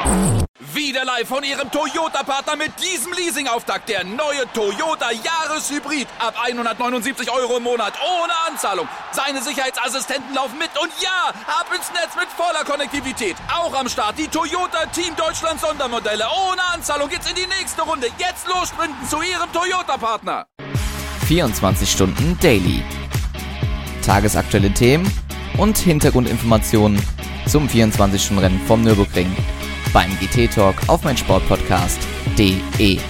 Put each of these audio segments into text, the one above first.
Wieder live von Ihrem Toyota-Partner mit diesem Leasing-Auftakt. Der neue Toyota Jahreshybrid. Ab 179 € im Monat. Ohne Anzahlung. Seine Sicherheitsassistenten laufen mit. Und ja, ab ins Netz mit voller Konnektivität. Auch am Start die Toyota Team Deutschland Sondermodelle. Ohne Anzahlung geht's in die nächste Runde. Jetzt los sprinten zu Ihrem Toyota-Partner. 24 Stunden Daily. Tagesaktuelle Themen und Hintergrundinformationen zum 24-Stunden-Rennen vom Nürburgring beim GT Talk auf meinsportpodcast.de.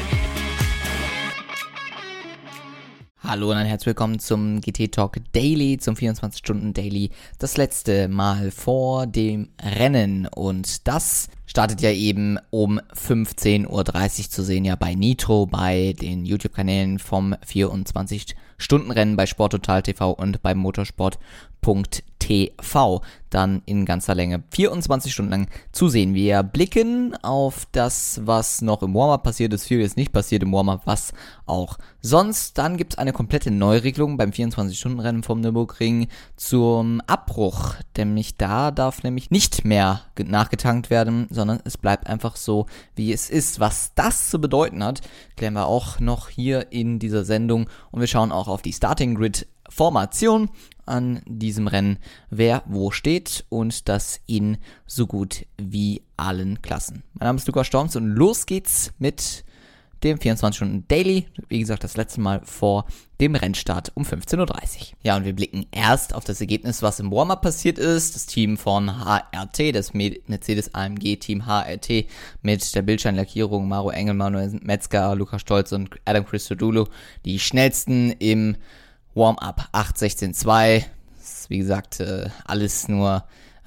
Hallo und ein herzlich willkommen zum GT Talk Daily, zum 24-Stunden-Daily. Das letzte Mal vor dem Rennen und das startet ja eben um 15.30 Uhr zu sehen, ja bei Nitro, bei den YouTube-Kanälen vom 24-Stunden-Rennen bei Sporttotal TV und bei motorsport.tv. Dann in ganzer Länge 24 Stunden lang zu sehen. Wir blicken auf das, was noch im Warm-Up passiert ist, viel ist nicht passiert im Warm-Up, was auch sonst. Dann gibt es eine komplette Neuregelung beim 24-Stunden-Rennen vom Nürburgring zum Abbruch. Nämlich da darf nämlich nicht mehr nachgetankt werden, sondern es bleibt einfach so, wie es ist. Was das zu bedeuten hat, klären wir auch noch hier in dieser Sendung. Und wir schauen auch auf die Starting Grid Formation an diesem Rennen, wer wo steht und das in so gut wie allen Klassen. Mein Name ist Lukas Storms und los geht's mit dem 24-Stunden-Daily. Wie gesagt, das letzte Mal vor dem Rennstart um 15.30 Uhr. Ja, und wir blicken erst auf das Ergebnis, was im Warm-Up passiert ist. Das Team von HRT, das Mercedes-AMG-Team HRT mit der Bildscheinlackierung Maro Engel, Manuel Metzger, Lukas Stolz und Adam Christodoulou, die schnellsten im Warm-Up 8.16.2. Das ist, wie gesagt, alles nur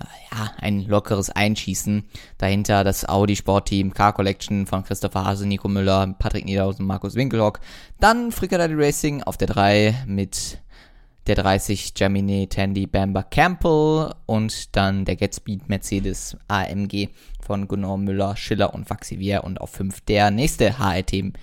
ein lockeres Einschießen. Dahinter das Audi Sportteam Car Collection von Christopher Hase, Nico Müller, Patrick Niederhausen, Markus Winkelhock. Dann Fricadeli Racing auf der 3 mit der 30 Gemini, Tandy, Bamber, Campbell und dann der Getspeed Mercedes AMG von Gunnar Müller, Schiller und Vaxivier und auf 5 der nächste HRT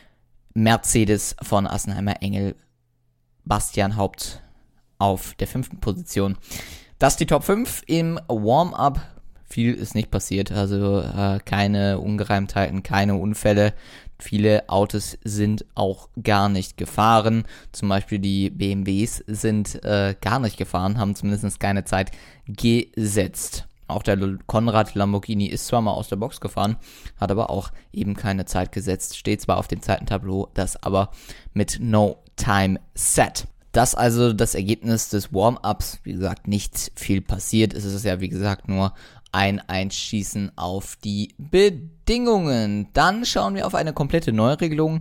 Mercedes von Assenheimer Engel, Bastian Haupt auf der 5. Position. Das ist die Top 5 im Warm-Up. Viel ist nicht passiert, also keine Ungereimtheiten, keine Unfälle. Viele Autos sind auch gar nicht gefahren. Zum Beispiel die BMWs sind gar nicht gefahren, haben zumindest keine Zeit gesetzt. Auch der Konrad Lamborghini ist zwar mal aus der Box gefahren, hat aber auch eben keine Zeit gesetzt. Steht zwar auf dem Zeitentableau, das aber mit No Time Set. Das also das Ergebnis des Warm-Ups. Wie gesagt, nicht viel passiert. Es ist ja, wie gesagt, nur ein Einschießen auf die Bedingungen. Dann schauen wir auf eine komplette Neuregelung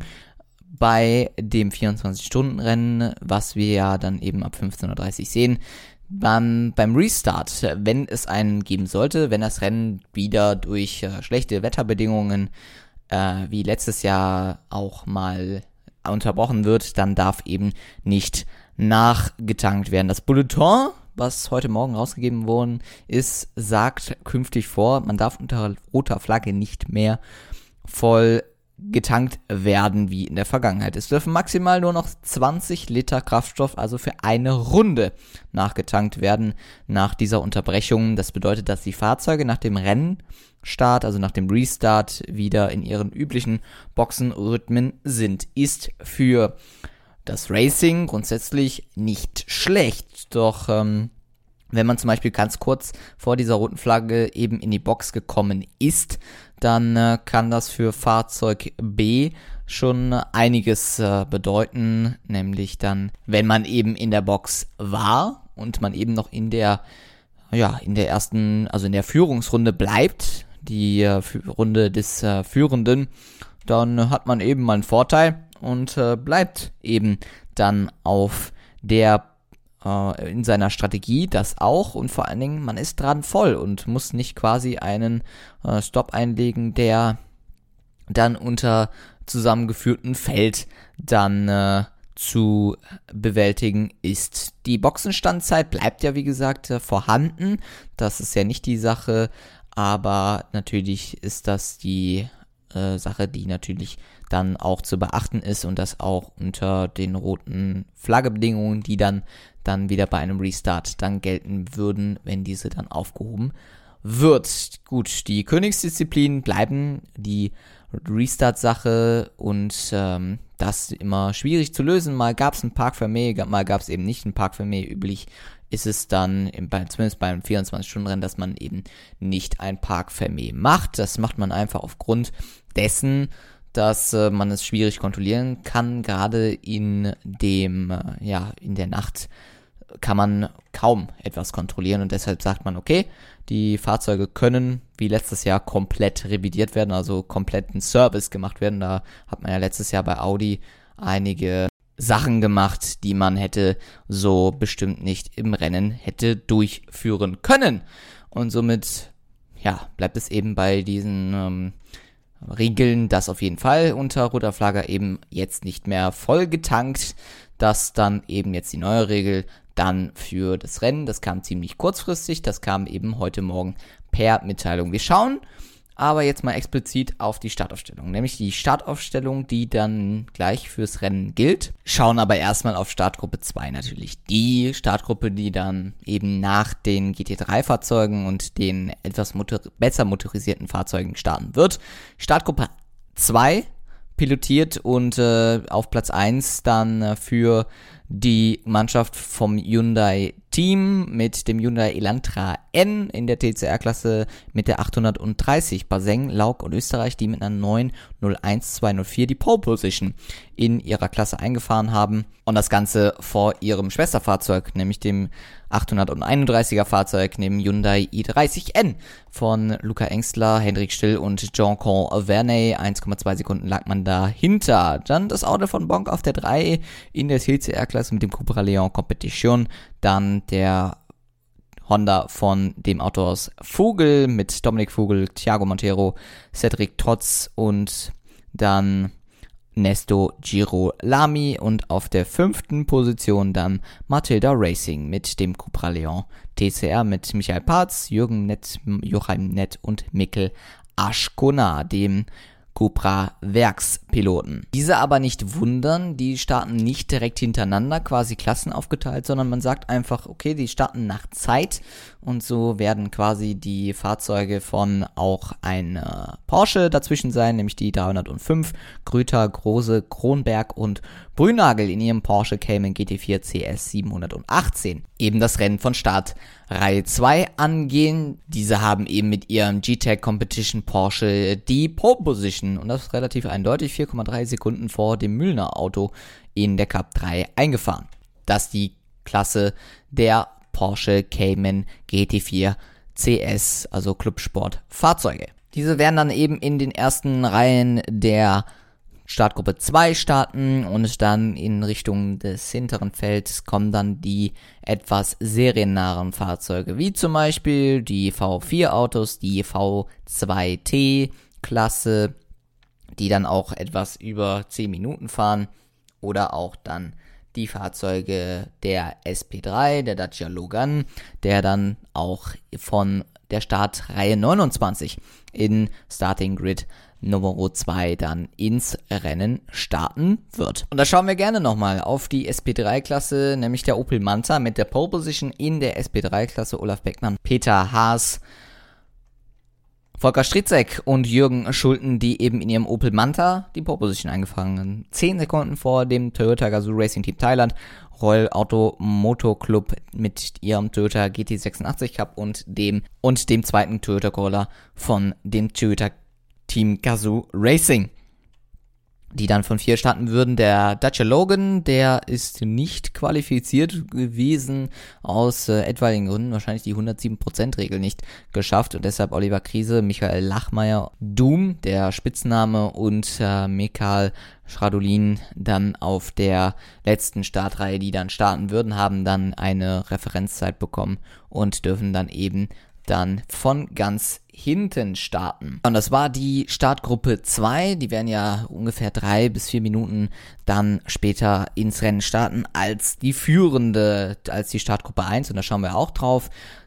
bei dem 24-Stunden-Rennen, was wir ja dann eben ab 15.30 Uhr sehen. Beim Restart, wenn es einen geben sollte, wenn das Rennen wieder durch schlechte Wetterbedingungen wie letztes Jahr auch mal unterbrochen wird, dann darf eben nicht nachgetankt werden. Das Bulletin, was heute Morgen rausgegeben worden ist, sagt künftig vor, man darf unter roter Flagge nicht mehr voll getankt werden wie in der Vergangenheit. Es dürfen maximal nur noch 20 Liter Kraftstoff, also für eine Runde, nachgetankt werden nach dieser Unterbrechung. Das bedeutet, dass die Fahrzeuge nach dem Rennstart, also nach dem Restart, wieder in ihren üblichen Boxenrhythmen sind. Ist für das Racing grundsätzlich nicht schlecht, doch wenn man zum Beispiel ganz kurz vor dieser roten Flagge eben in die Box gekommen ist, dann kann das für Fahrzeug B schon einiges bedeuten, nämlich dann, wenn man eben in der Box war und man eben noch in der ersten, also in der Führungsrunde bleibt, die Runde des Führenden, dann hat man eben mal einen Vorteil und bleibt eben dann auf der in seiner Strategie, das auch, und vor allen Dingen, man ist dran voll und muss nicht quasi einen Stopp einlegen, der dann unter zusammengeführten Feld dann zu bewältigen ist. Die Boxenstandzeit bleibt ja, wie gesagt, vorhanden, das ist ja nicht die Sache, aber natürlich ist das die Sache, die natürlich dann auch zu beachten ist und das auch unter den roten Flaggebedingungen, die dann wieder bei einem Restart dann gelten würden, wenn diese dann aufgehoben wird. Gut, die Königsdisziplinen bleiben die Restart-Sache und das immer schwierig zu lösen. Mal gab es ein Parc Fermé, mal gab es eben nicht ein Parc Fermé. Üblich ist es dann, zumindest beim 24-Stunden-Rennen, dass man eben nicht ein Parc Fermé macht. Das macht man einfach aufgrund dessen, dass man es schwierig kontrollieren kann. Gerade in der Nacht kann man kaum etwas kontrollieren und deshalb sagt man, okay, die Fahrzeuge können wie letztes Jahr komplett revidiert werden, also kompletten Service gemacht werden. Da hat man ja letztes Jahr bei Audi einige Sachen gemacht, die man hätte so bestimmt nicht im Rennen hätte durchführen können. Und somit, bleibt es eben bei diesen Regeln, dass auf jeden Fall unter roter Flagge eben jetzt nicht mehr voll getankt, dass dann eben jetzt die neue Regel dann für das Rennen, das kam ziemlich kurzfristig, das kam eben heute Morgen per Mitteilung. Wir schauen aber jetzt mal explizit auf die Startaufstellung, nämlich die Startaufstellung, die dann gleich fürs Rennen gilt. Schauen aber erstmal auf Startgruppe 2 natürlich. Die Startgruppe, die dann eben nach den GT3-Fahrzeugen und den etwas besser motorisierten Fahrzeugen starten wird. Startgruppe 2 pilotiert und auf Platz 1 dann für die Mannschaft vom Hyundai-Team mit dem Hyundai Elantra N in der TCR-Klasse mit der 830 Baseng, Lauck und Österreich, die mit einer 9.01.204 die Pole Position in ihrer Klasse eingefahren haben und das Ganze vor ihrem Schwesterfahrzeug, nämlich dem 831er Fahrzeug, neben Hyundai i30N von Luca Engstler, Hendrik Still und Jean-Paul Verney. 1,2 Sekunden lag man dahinter. Dann das Auto von Bonk auf der 3 in der TCR-Klasse mit dem Cupra Leon Competition. Dann der Honda von dem Autohaus Vogel mit Dominik Vogel, Thiago Montero, Cedric Trotz und dann Nesto Girolami und auf der 5. Position dann Matilda Racing mit dem Cupra Leon TCR mit Michael Parz, Jürgen Nett, Joachim Nett und Mikkel Aschkona, dem Cupra Werkspiloten. Diese aber nicht wundern, die starten nicht direkt hintereinander, quasi Klassen aufgeteilt, sondern man sagt einfach, okay, die starten nach Zeit und so werden quasi die Fahrzeuge von auch ein Porsche dazwischen sein, nämlich die 305, Gröter, Große, Kronberg und Brünagel in ihrem Porsche Cayman GT4 CS 718. Eben das Rennen von Start Reihe 2 angehen. Diese haben eben mit ihrem G-Tech Competition Porsche die Pole Position und das ist relativ eindeutig, 4,3 Sekunden vor dem Mühlner Auto in der Cup 3 eingefahren. Das ist die Klasse der Porsche Cayman GT4 CS, also Clubsport Fahrzeuge. Diese werden dann eben in den ersten Reihen der Startgruppe 2 starten und dann in Richtung des hinteren Felds kommen dann die etwas seriennahen Fahrzeuge, wie zum Beispiel die V4-Autos, die V2T-Klasse, die dann auch etwas über 10 Minuten fahren, oder auch dann die Fahrzeuge der SP3, der Dacia Logan, der dann auch von der Startreihe 29 in Starting Grid Nummer 2 dann ins Rennen starten wird. Und da schauen wir gerne nochmal auf die SP3-Klasse, nämlich der Opel Manta mit der Pole Position in der SP3-Klasse. Olaf Beckmann, Peter Haas, Volker Stritzek und Jürgen Schulten, die eben in ihrem Opel Manta die Pole Position eingefangen haben. 10 Sekunden vor dem Toyota Gazoo Racing Team Thailand, Royal Auto Moto Club mit ihrem Toyota GT86 Cup und dem zweiten Toyota Corolla von dem Toyota Team Gazoo Racing, die dann von 4 starten würden. Der Dacia Logan, der ist nicht qualifiziert gewesen, aus etwaigen Gründen, wahrscheinlich die 107%-Regel nicht geschafft und deshalb Oliver Kriese, Michael Lachmeier, Doom, der Spitzname, und Mikael Schradulin dann auf der letzten Startreihe, die dann starten würden, haben dann eine Referenzzeit bekommen und dürfen dann eben von ganz hinten starten. Und das war die Startgruppe 2, die werden ja ungefähr 3 bis 4 Minuten dann später ins Rennen starten als die Startgruppe 1, und da schauen wir auch drauf.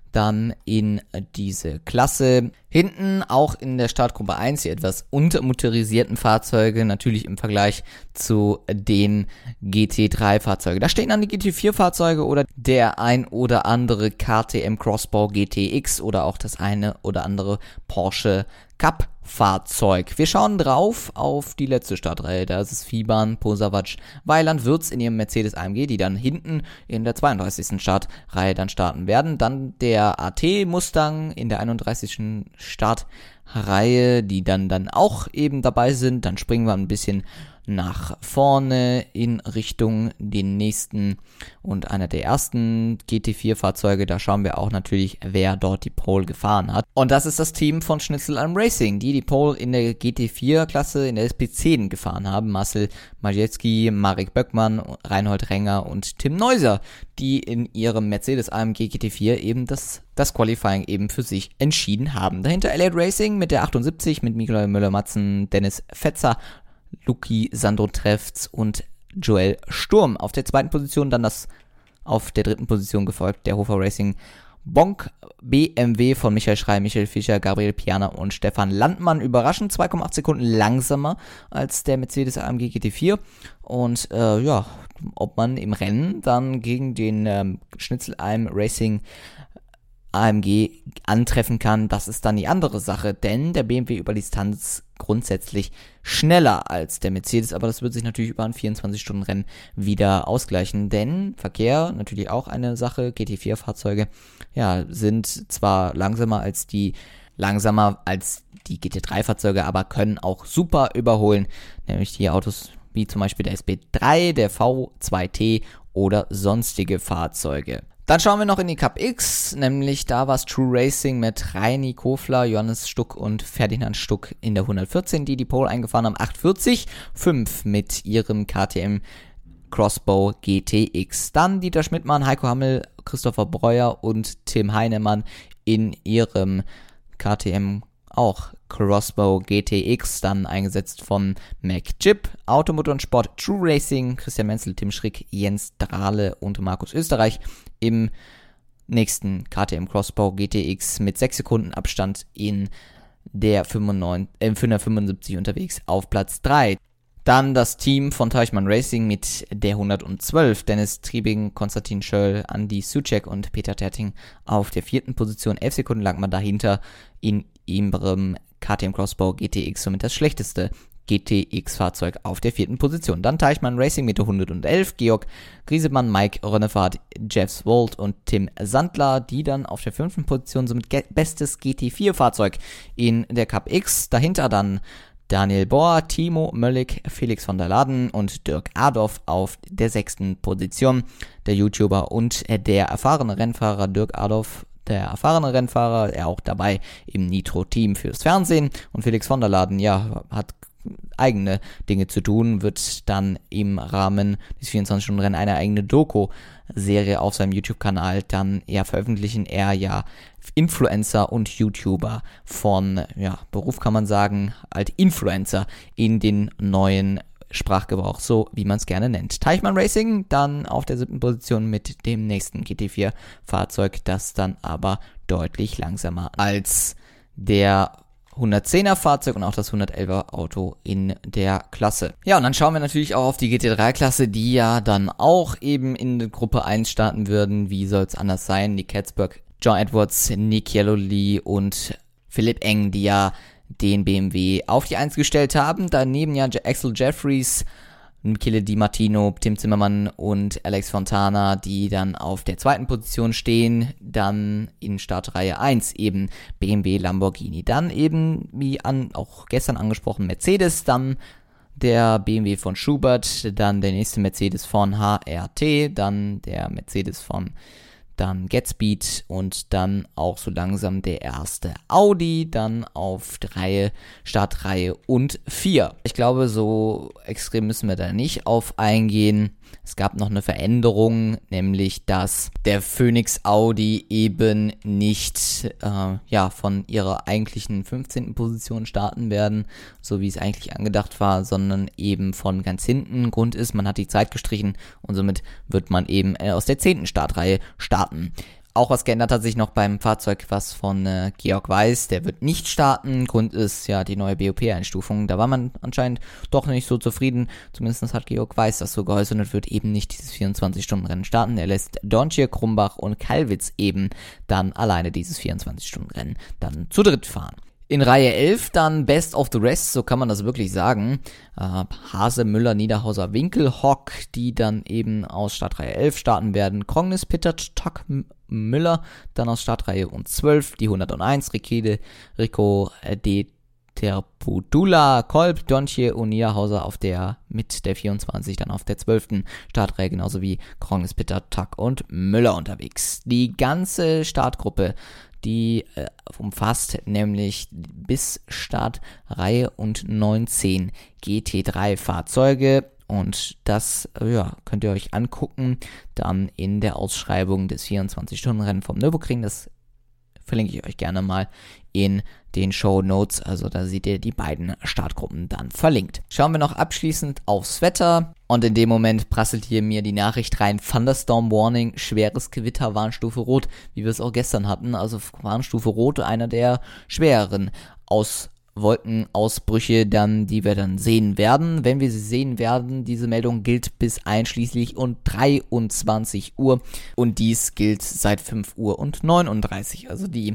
dann in diese Klasse. Hinten auch in der Startgruppe 1 die etwas untermotorisierten Fahrzeuge, natürlich im Vergleich zu den GT3-Fahrzeugen. Da stehen dann die GT4-Fahrzeuge oder der ein oder andere KTM Crossbow GTX oder auch das eine oder andere Porsche Cup-Fahrzeug. Wir schauen drauf auf die letzte Startreihe. Da ist es Fiban, Posavac, Weiland, Würz in ihrem Mercedes AMG, die dann hinten in der 32. Startreihe dann starten werden. Dann der AT Mustang in der 31. Startreihe, die dann auch eben dabei sind. Dann springen wir ein bisschen nach vorne in Richtung den nächsten und einer der ersten GT4-Fahrzeuge. Da schauen wir auch natürlich, wer dort die Pole gefahren hat. Und das ist das Team von Schnitzelalm Racing, die Pole in der GT4-Klasse in der SP10 gefahren haben. Marcel Majewski, Marek Böckmann, Reinhold Renger und Tim Neuser, die in ihrem Mercedes AMG GT4 eben das Qualifying eben für sich entschieden haben. Dahinter Elliott Racing mit der 78 mit Nikolai Müller-Matzen, Dennis Fetzer, Luki, Sandro Trefz und Joel Sturm. Auf der zweiten Position dann auf der dritten Position gefolgt der Hofer Racing Bonk BMW von Michael Schrey, Michael Fischer, Gabriel Piana und Stefan Landmann. Überraschend 2,8 Sekunden langsamer als der Mercedes AMG GT4. Und ob man im Rennen dann gegen den Schnitzelalm Racing AMG antreffen kann, das ist dann die andere Sache, denn der BMW über Distanz grundsätzlich schneller als der Mercedes, aber das wird sich natürlich über ein 24-Stunden-Rennen wieder ausgleichen, denn Verkehr, natürlich auch eine Sache, GT4-Fahrzeuge, sind zwar langsamer als die GT3-Fahrzeuge, aber können auch super überholen, nämlich die Autos wie zum Beispiel der SP3, der V2T oder sonstige Fahrzeuge. Dann schauen wir noch in die Cup X, nämlich da war es True Racing mit Reini Kofler, Johannes Stuck und Ferdinand Stuck in der 114, die Pole eingefahren haben, 840,5 mit ihrem KTM Crossbow GTX. Dann Dieter Schmidtmann, Heiko Hammel, Christopher Breuer und Tim Heinemann in ihrem KTM auch Crossbow GTX, dann eingesetzt von MacJip, Automotor und Sport True Racing, Christian Menzel, Tim Schrick, Jens Drahle und Markus Österreich im nächsten KTM Crossbow GTX mit 6 Sekunden Abstand in der 575 unterwegs auf Platz 3. Dann das Team von Teichmann Racing mit der 112, Dennis Triebing, Konstantin Schöll, Andi Suchek und Peter Terting auf der 4. Position. 11 Sekunden lag man dahinter in ihrem KTM Crossbow GTX, somit das schlechteste GTX-Fahrzeug auf der 4. Position. Dann Teichmann Racing mit der 111, Georg Griesemann, Mike Rönnefahrt, Jeff Swold und Tim Sandler, die dann auf der 5. Position somit bestes GT4-Fahrzeug in der Cup X. Dahinter dann Daniel Bohr, Timo Möllig, Felix von der Laden und Dirk Adolf auf der 6. Position. Der YouTuber und der erfahrene Rennfahrer Dirk Adolf, er auch dabei im Nitro-Team fürs Fernsehen. Und Felix von der Laden, hat eigene Dinge zu tun, wird dann im Rahmen des 24-Stunden-Rennen eine eigene Doku-Serie auf seinem YouTube-Kanal dann veröffentlichen. Er Influencer und YouTuber von, Beruf kann man sagen, halt Influencer in den neuen Sprachgebrauch, so wie man es gerne nennt. Teichmann Racing dann auf der 7. Position mit dem nächsten GT4-Fahrzeug, das dann aber deutlich langsamer als der 110er Fahrzeug und auch das 111er Auto in der Klasse. Ja, und dann schauen wir natürlich auch auf die GT3-Klasse, die dann auch eben in Gruppe 1 starten würden. Wie soll es anders sein? Nick Hetzberg, John Edwards, Nick Yellowly und Philipp Eng, die den BMW auf die 1 gestellt haben. Daneben Axel Jeffries, Michele Di Martino, Tim Zimmermann und Alex Fontana, die dann auf der 2. Position stehen. Dann in Startreihe 1 eben BMW, Lamborghini. Dann eben, wie auch gestern angesprochen, Mercedes, dann der BMW von Schubert, dann der nächste Mercedes von HRT, dann der Mercedes von Getspeed und dann auch so langsam der erste Audi, dann auf Startreihe und 4. Ich glaube, so extrem müssen wir da nicht auf eingehen. Es gab noch eine Veränderung, nämlich dass der Phoenix Audi eben nicht von ihrer eigentlichen 15. Position starten werden, so wie es eigentlich angedacht war, sondern eben von ganz hinten. Grund ist, man hat die Zeit gestrichen und somit wird man eben aus der 10. Startreihe starten. Auch was geändert hat sich noch beim Fahrzeug, was von Georg Weiss, der wird nicht starten. Grund ist ja die neue BOP-Einstufung. Da war man anscheinend doch nicht so zufrieden. Zumindest hat Georg Weiss das so geäußert und wird eben nicht dieses 24-Stunden-Rennen starten. Er lässt Dorntier, Krumbach und Kalwitz eben dann alleine dieses 24-Stunden-Rennen dann zu dritt fahren. In Reihe 11 dann Best of the Rest, so kann man das wirklich sagen. Hase, Müller, Niederhauser, Winkelhock, die dann eben aus Startreihe 11 starten werden. Krongnis, Pittert, Tock, Müller, dann aus Startreihe 12, die 101, Rikede, Rico, Terpudula, Kolb, Dontje und Niederhauser mit der 24 dann auf der 12. Startreihe, genauso wie Krongnis, Pittert, Tock und Müller unterwegs. Die ganze Startgruppe, die umfasst nämlich bis Startreihe und 19 GT3 Fahrzeuge und das könnt ihr euch angucken dann in der Ausschreibung des 24-Stunden-Rennen vom Nürburgring. Das verlinke ich euch gerne mal in den Shownotes, also da seht ihr die beiden Startgruppen dann verlinkt. Schauen wir noch abschließend aufs Wetter und in dem Moment prasselt hier mir die Nachricht rein, Thunderstorm Warning, schweres Gewitter, Warnstufe Rot, wie wir es auch gestern hatten, also Warnstufe Rot, einer der schwereren Wolkenausbrüche dann, die wir dann sehen werden. Wenn wir sie sehen werden, diese Meldung gilt bis einschließlich und 23 Uhr und dies gilt seit 5 Uhr und 39. Also die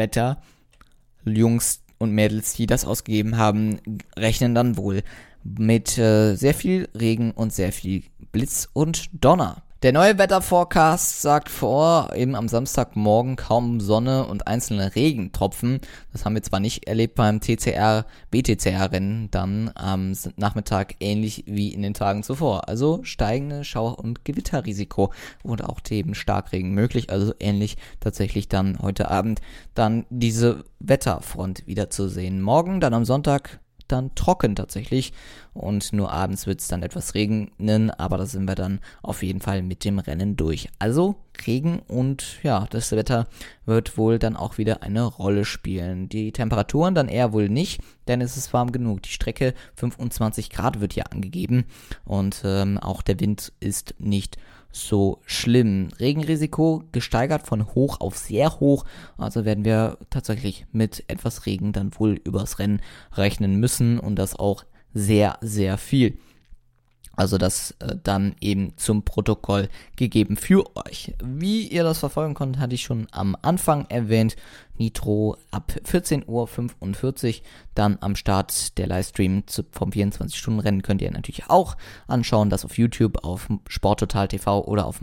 Wetterjungs und Mädels, die das ausgegeben haben, rechnen dann wohl mit sehr viel Regen und sehr viel Blitz und Donner. Der neue Wetterforecast sagt vor, eben am Samstagmorgen kaum Sonne und einzelne Regentropfen. Das haben wir zwar nicht erlebt beim BTCR-Rennen, dann am Nachmittag ähnlich wie in den Tagen zuvor. Also steigende Schauer- und Gewitterrisiko und auch eben Starkregen möglich. Also ähnlich tatsächlich dann heute Abend dann diese Wetterfront wieder zu sehen. Morgen dann am Sonntag dann trocken tatsächlich und nur abends wird es dann etwas regnen, aber da sind wir dann auf jeden Fall mit dem Rennen durch. Also Regen und das Wetter wird wohl dann auch wieder eine Rolle spielen. Die Temperaturen dann eher wohl nicht, denn es ist warm genug. Die Strecke 25 Grad wird hier angegeben und auch der Wind ist nicht so schlimm. Regenrisiko gesteigert von hoch auf sehr hoch, also werden wir tatsächlich mit etwas Regen dann wohl übers Rennen rechnen müssen und das auch sehr, sehr viel. Also das dann eben zum Protokoll gegeben für euch. Wie ihr das verfolgen konntet, hatte ich schon am Anfang erwähnt. Nitro ab 14:45 Uhr, dann am Start der Livestream vom 24-Stunden-Rennen könnt ihr natürlich auch anschauen. Das auf YouTube, auf Sporttotal TV oder auf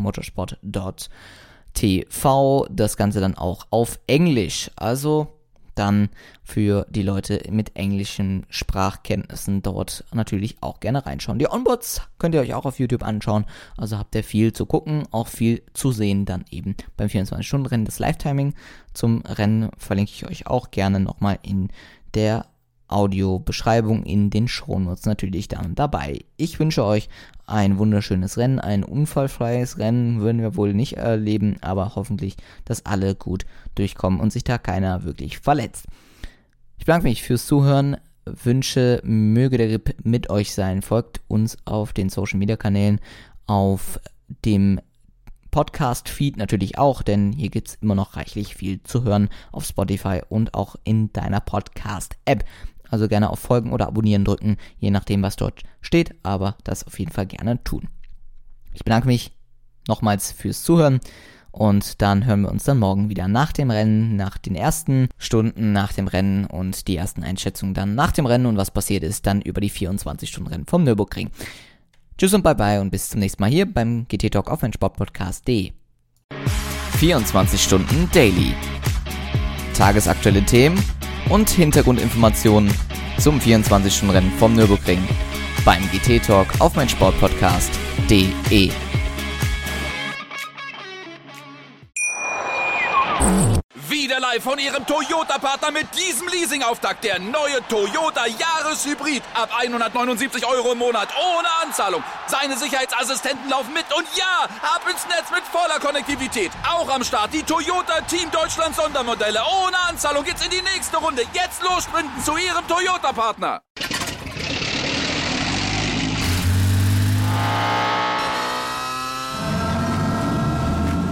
motorsport.tv. Das Ganze dann auch auf Englisch. Also dann für die Leute mit englischen Sprachkenntnissen dort natürlich auch gerne reinschauen. Die Onboards könnt ihr euch auch auf YouTube anschauen, also habt ihr viel zu gucken, auch viel zu sehen dann eben beim 24-Stunden-Rennen. Das Live-Timing zum Rennen verlinke ich euch auch gerne nochmal in der Audiobeschreibung in den Shownotes natürlich dann dabei. Ich wünsche euch ein wunderschönes Rennen, ein unfallfreies Rennen würden wir wohl nicht erleben, aber hoffentlich, dass alle gut durchkommen und sich da keiner wirklich verletzt. Ich bedanke mich fürs Zuhören, wünsche, möge der Grip mit euch sein. Folgt uns auf den Social Media Kanälen, auf dem Podcast-Feed natürlich auch, denn hier gibt es immer noch reichlich viel zu hören auf Spotify und auch in deiner Podcast-App. Also gerne auf Folgen oder Abonnieren drücken, je nachdem, was dort steht, aber das auf jeden Fall gerne tun. Ich bedanke mich nochmals fürs Zuhören und dann hören wir uns dann morgen wieder nach dem Rennen, nach den ersten Stunden nach dem Rennen und die ersten Einschätzungen dann nach dem Rennen und was passiert ist, dann über die 24-Stunden-Rennen vom Nürburgring. Tschüss und bye bye und bis zum nächsten Mal hier beim GT Talk auf meinsportpodcast.de. 24 Stunden Daily. Tagesaktuelle Themen und Hintergrundinformationen zum 24-Stunden-Rennen vom Nürburgring beim GT Talk auf meinsportpodcast.de. Wieder live von Ihrem Toyota-Partner mit diesem Leasing-Auftakt. Der neue Toyota Jahreshybrid. Ab 179 € im Monat. Ohne Anzahlung. Seine Sicherheitsassistenten laufen mit. Und ja, ab ins Netz mit voller Konnektivität. Auch am Start die Toyota Team Deutschland Sondermodelle. Ohne Anzahlung geht's in die nächste Runde. Jetzt los sprinten zu Ihrem Toyota-Partner.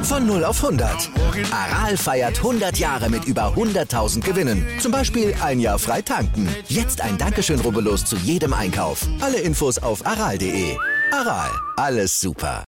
Von 0 auf 100. Aral feiert 100 Jahre mit über 100.000 Gewinnen. Zum Beispiel ein Jahr frei tanken. Jetzt ein Dankeschön, rubbellos zu jedem Einkauf. Alle Infos auf aral.de. Aral, alles super.